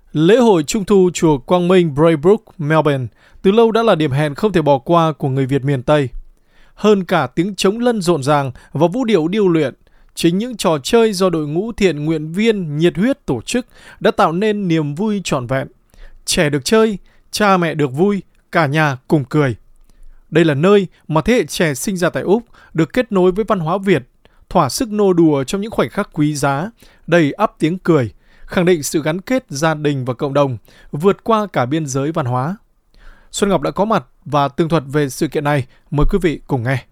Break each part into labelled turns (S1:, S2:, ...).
S1: Lễ hội Trung thu chùa Quang Minh Braybrook, Melbourne từ lâu đã là điểm hẹn không thể bỏ qua của người Việt miền Tây. Hơn cả tiếng trống lân rộn ràng và vũ điệu điêu luyện, chính những trò chơi do đội ngũ thiện nguyện viên nhiệt huyết tổ chức đã tạo nên niềm vui trọn vẹn. Trẻ được chơi, cha mẹ được vui, cả nhà cùng cười. Đây là nơi mà thế hệ trẻ sinh ra tại Úc được kết nối với văn hóa Việt, thỏa sức nô đùa trong những khoảnh khắc quý giá, đầy ắp tiếng cười, khẳng định sự gắn kết gia đình và cộng đồng, vượt qua cả biên giới văn hóa. Xuân Ngọc đã có mặt và tường thuật về sự kiện này. Mời quý vị cùng nghe.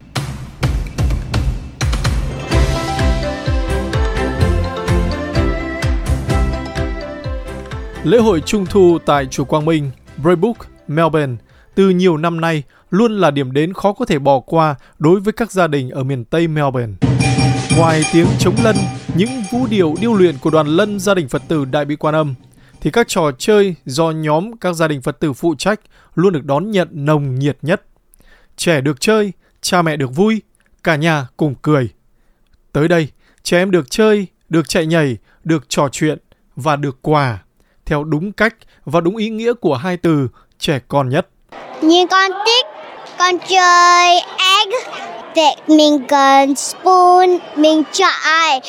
S1: Lễ hội Trung thu tại chùa Quang Minh, Braybrook, Melbourne từ nhiều năm nay luôn là điểm đến khó có thể bỏ qua đối với các gia đình ở miền Tây Melbourne. Ngoài tiếng trống lân, những vũ điệu điêu luyện của đoàn lân gia đình Phật tử Đại Bi Quan Âm, thì các trò chơi do nhóm các gia đình Phật tử phụ trách luôn được đón nhận nồng nhiệt nhất. Trẻ được chơi, cha mẹ được vui, cả nhà cùng cười. Tới đây, trẻ em được chơi, được chạy nhảy, được trò chuyện và được quà, theo đúng cách và đúng ý nghĩa của hai từ trẻ con nhất.
S2: Như con thích, con chơi egg. Mình cần spoon, mình chọi,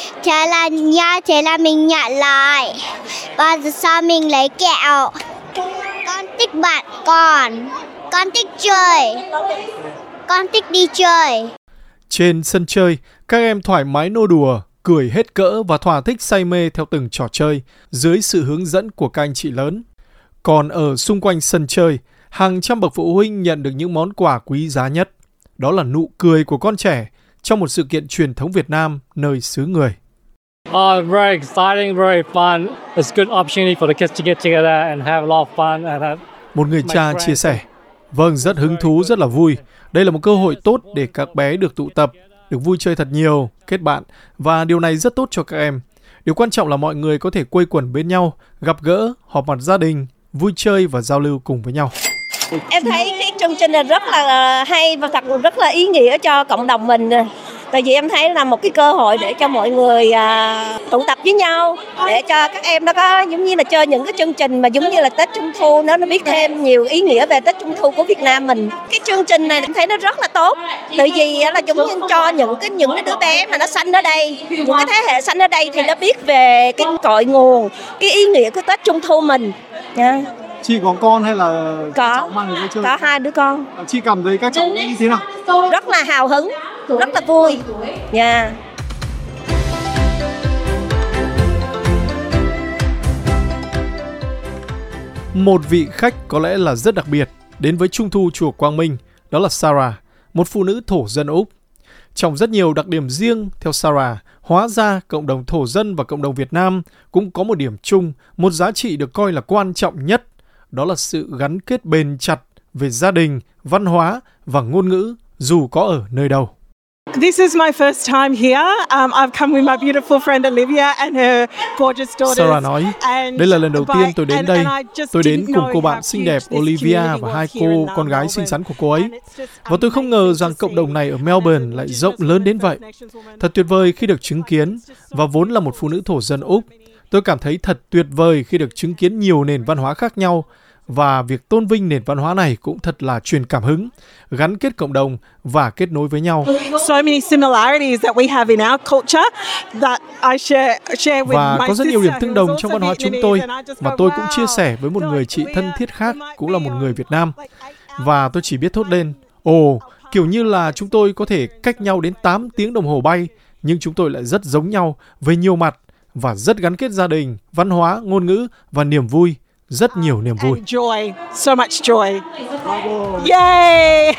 S2: thế là mình nhặt lại. Và sau mình lấy kẹo. Con thích bạn con thích chơi, con thích đi chơi.
S1: Trên sân chơi, các em thoải mái nô đùa, cười hết cỡ và thỏa thích say mê theo từng trò chơi dưới sự hướng dẫn của các anh chị lớn. Còn ở xung quanh sân chơi, hàng trăm bậc phụ huynh nhận được những món quà quý giá nhất. Đó là nụ cười của con trẻ trong một sự kiện truyền thống Việt Nam nơi xứ người.
S3: Very exciting, very fun. It's a good opportunity for the kids to get together and have a lot of fun.
S1: Một người cha chia sẻ, vâng, rất hứng thú, rất là vui. Đây là một cơ hội tốt để các bé được tụ tập, được vui chơi thật nhiều, kết bạn. Và điều này rất tốt cho các em. Điều quan trọng là mọi người có thể quây quần bên nhau, gặp gỡ, họp mặt gia đình, vui chơi và giao lưu cùng với nhau.
S4: Em thấy cái chương trình này rất là hay và thật rất là ý nghĩa cho cộng đồng mình. Tại vì em thấy là một cái cơ hội để cho mọi người tụ tập với nhau, để cho các em nó có giống như là chơi những cái chương trình mà giống như là Tết Trung thu, nó biết thêm nhiều ý nghĩa về Tết Trung thu của Việt Nam mình. Cái chương trình này em thấy nó rất là tốt, tại vì là giống như cho những cái đứa bé mà nó sanh ở đây, những cái thế hệ sanh ở đây thì nó biết về cái cội nguồn, cái ý nghĩa của Tết Trung thu mình. Yeah.
S1: Chị có con hay là
S4: cháu
S1: mang đến chơi?
S4: Có 2 đứa con.
S1: Chị cảm thấy các cháu như thế nào?
S4: Rất là hào hứng, rất là vui. Yeah.
S1: Một vị khách có lẽ là rất đặc biệt đến với Trung thu chùa Quang Minh, đó là Sarah, một phụ nữ thổ dân Úc. Trong rất nhiều đặc điểm riêng, theo Sarah, hóa ra cộng đồng thổ dân và cộng đồng Việt Nam cũng có một điểm chung, một giá trị được coi là quan trọng nhất, đó là sự gắn kết bền chặt về gia đình, văn hóa và ngôn ngữ dù có ở nơi đâu.
S5: This is my first time here. I've come with my beautiful friend Olivia and her gorgeous daughters.
S1: Sarah nói, đây là lần đầu tiên tôi đến đây. Tôi đến cùng cô bạn xinh đẹp Olivia và 2 cô con gái xinh xắn của cô ấy. Và tôi không ngờ rằng cộng đồng này ở Melbourne lại rộng lớn đến vậy. Thật tuyệt vời khi được chứng kiến, và vốn là một phụ nữ thổ dân Úc, tôi cảm thấy thật tuyệt vời khi được chứng kiến nhiều nền văn hóa khác nhau. Và việc tôn vinh nền văn hóa này cũng thật là truyền cảm hứng, gắn kết cộng đồng và kết nối với nhau.
S5: So many similarities that we have in our culture that I share with
S1: và
S5: my
S1: có rất nhiều điểm
S5: sister
S1: tương
S5: who's
S1: đồng
S5: also
S1: trong văn hóa chúng
S5: Vietnamese,
S1: tôi.
S5: and I just
S1: Và
S5: go,
S1: tôi cũng
S5: wow,
S1: chia sẻ với một người chị thân thiết khác, cũng là một người Việt Nam. Và tôi chỉ biết thốt lên, kiểu như là chúng tôi có thể cách nhau đến 8 tiếng đồng hồ bay, nhưng chúng tôi lại rất giống nhau về nhiều mặt và rất gắn kết gia đình, văn hóa, ngôn ngữ và niềm vui. Rất nhiều niềm vui.
S5: And joy, so much joy. Yay!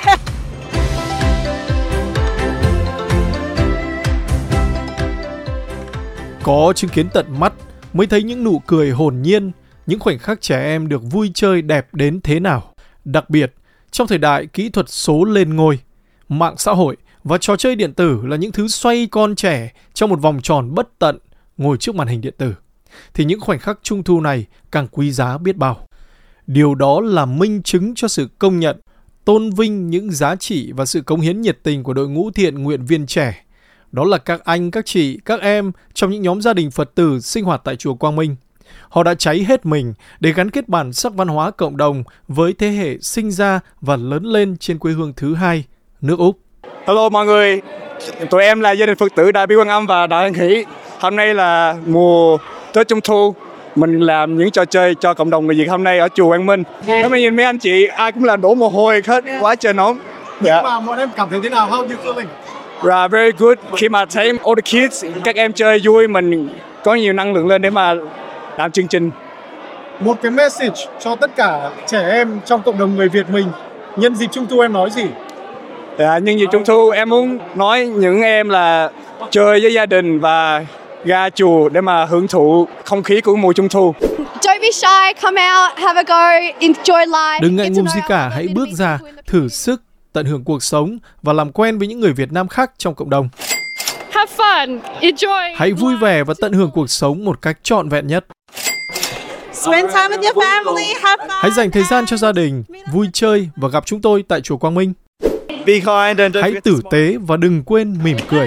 S1: Có chứng kiến tận mắt mới thấy những nụ cười hồn nhiên, những khoảnh khắc trẻ em được vui chơi đẹp đến thế nào. Đặc biệt, trong thời đại kỹ thuật số lên ngôi, mạng xã hội và trò chơi điện tử là những thứ xoay con trẻ trong một vòng tròn bất tận ngồi trước màn hình điện tử, thì những khoảnh khắc Trung thu này càng quý giá biết bao. Điều đó là minh chứng cho sự công nhận, tôn vinh những giá trị và sự cống hiến nhiệt tình của đội ngũ thiện nguyện viên trẻ. Đó là các anh, các chị, các em trong những nhóm gia đình Phật tử sinh hoạt tại chùa Quang Minh. Họ đã cháy hết mình để gắn kết bản sắc văn hóa cộng đồng với thế hệ sinh ra và lớn lên trên quê hương thứ hai, nước Úc.
S6: Hello mọi người, tụi em là gia đình Phật tử Đại Bi Quan Âm và Đại Hân Hỷ. Hôm nay là mùa Tết Trung Thu, mình làm những trò chơi cho cộng đồng người Việt hôm nay ở chùa Quang Minh. Nếu mà nhìn mấy anh chị ai cũng là đổ mồ hôi hết, quá trời nóng.
S1: Nhưng mà bọn em cảm thấy thế nào? How you feeling?
S6: Very good. Khi mà thấy all the kids, các em chơi vui, mình có nhiều năng lượng lên để mà làm chương trình.
S1: Một cái message cho tất cả trẻ em trong cộng đồng người Việt mình nhân dịp Trung thu em nói gì?
S6: Nhân dịp Trung thu em muốn nói những em là chơi với gia đình và ra chùa để mà hưởng thụ không khí của mùa Trung thu.
S7: Don't be shy, come out, have a go, enjoy life.
S1: Đừng ngại ngùng gì cả, hãy bước ra, thử sức, tận hưởng cuộc sống và làm quen với những người Việt Nam khác trong cộng đồng.
S7: Have fun, enjoy.
S1: Hãy vui vẻ và tận hưởng cuộc sống một cách trọn vẹn nhất.
S5: Spend time with your family, have fun.
S1: Hãy dành thời gian cho gia đình, vui chơi và gặp chúng tôi tại chùa Quang Minh.
S6: Be kind and don't
S1: Hãy tử tế và đừng quên mỉm cười.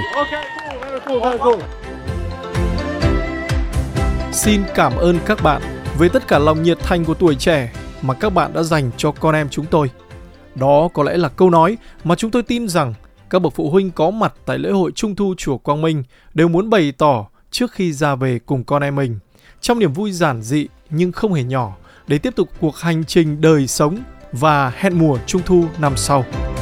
S1: Xin cảm ơn các bạn với tất cả lòng nhiệt thành của tuổi trẻ mà các bạn đã dành cho con em chúng tôi. Đó có lẽ là câu nói mà chúng tôi tin rằng các bậc phụ huynh có mặt tại lễ hội Trung thu chùa Quang Minh đều muốn bày tỏ trước khi ra về cùng con em mình, trong niềm vui giản dị nhưng không hề nhỏ để tiếp tục cuộc hành trình đời sống và hẹn mùa Trung thu năm sau.